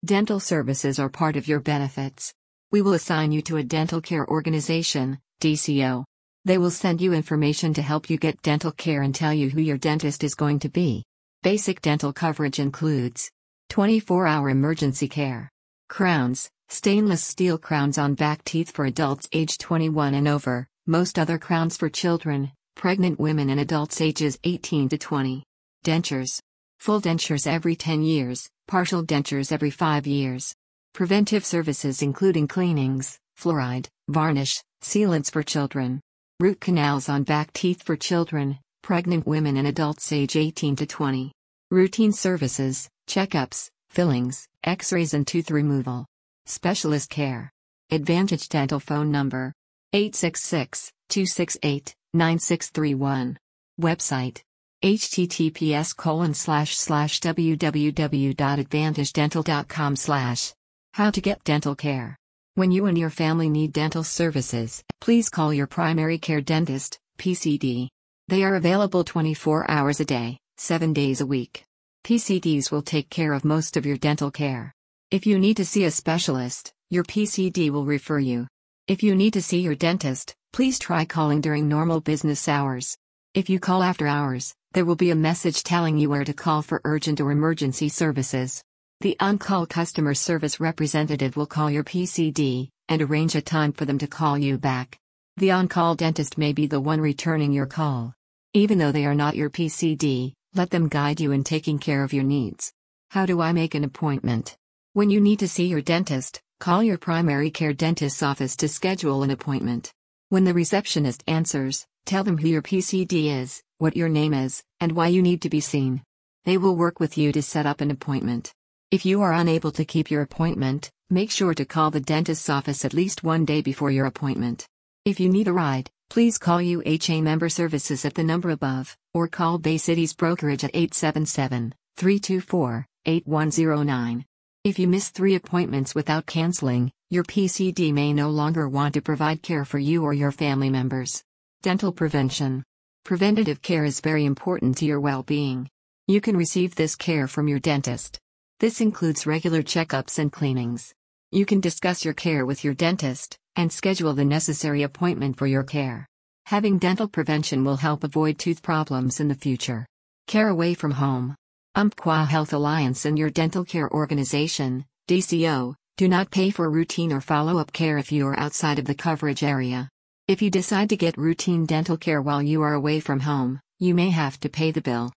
Dental services are part of your benefits. We will assign you to a dental care organization, DCO. They will send you information to help you get dental care and tell you who your dentist is going to be. Basic dental coverage includes 24-hour emergency care, crowns, stainless steel crowns on back teeth for adults age 21 and over, most other crowns for children, pregnant women and adults ages 18 to 20. Dentures. Full dentures every 10 years, partial dentures every 5 years. Preventive services including cleanings, fluoride, varnish, sealants for children. Root canals on back teeth for children, pregnant women and adults age 18 to 20. Routine services, checkups, fillings, x-rays and tooth removal. Specialist care. Advantage Dental phone number 866-268-9631. Website https://www.advantagedental.com/ How to get dental care. When you and your family need dental services, please call your primary care dentist, PCD. They are available 24 hours a day, 7 days a week. PCDs will take care of most of your dental care. If you need to see a specialist, your PCD will refer you. If you need to see your dentist, please try calling during normal business hours. If you call after hours, there will be a message telling you where to call for urgent or emergency services. The on-call customer service representative will call your PCD and arrange a time for them to call you back. The on-call dentist may be the one returning your call. Even though they are not your PCD, let them guide you in taking care of your needs. How do I make an appointment? When you need to see your dentist, call your primary care dentist's office to schedule an appointment. When the receptionist answers, tell them who your PCD is, what your name is, and why you need to be seen. They will work with you to set up an appointment. If you are unable to keep your appointment, make sure to call the dentist's office at least 1 day before your appointment. If you need a ride, please call UHA Member Services at the number above, or call Bay Cities Brokerage at 877-324-8109. If you miss 3 appointments without canceling, your PCD may no longer want to provide care for you or your family members. Dental prevention. Preventative care is very important to your well-being. You can receive this care from your dentist. This includes regular checkups and cleanings. You can discuss your care with your dentist and schedule the necessary appointment for your care. Having dental prevention will help avoid tooth problems in the future. Care away from home. Umpqua Health Alliance and your dental care organization, DCO, do not pay for routine or follow-up care if you are outside of the coverage area. If you decide to get routine dental care while you are away from home, you may have to pay the bill.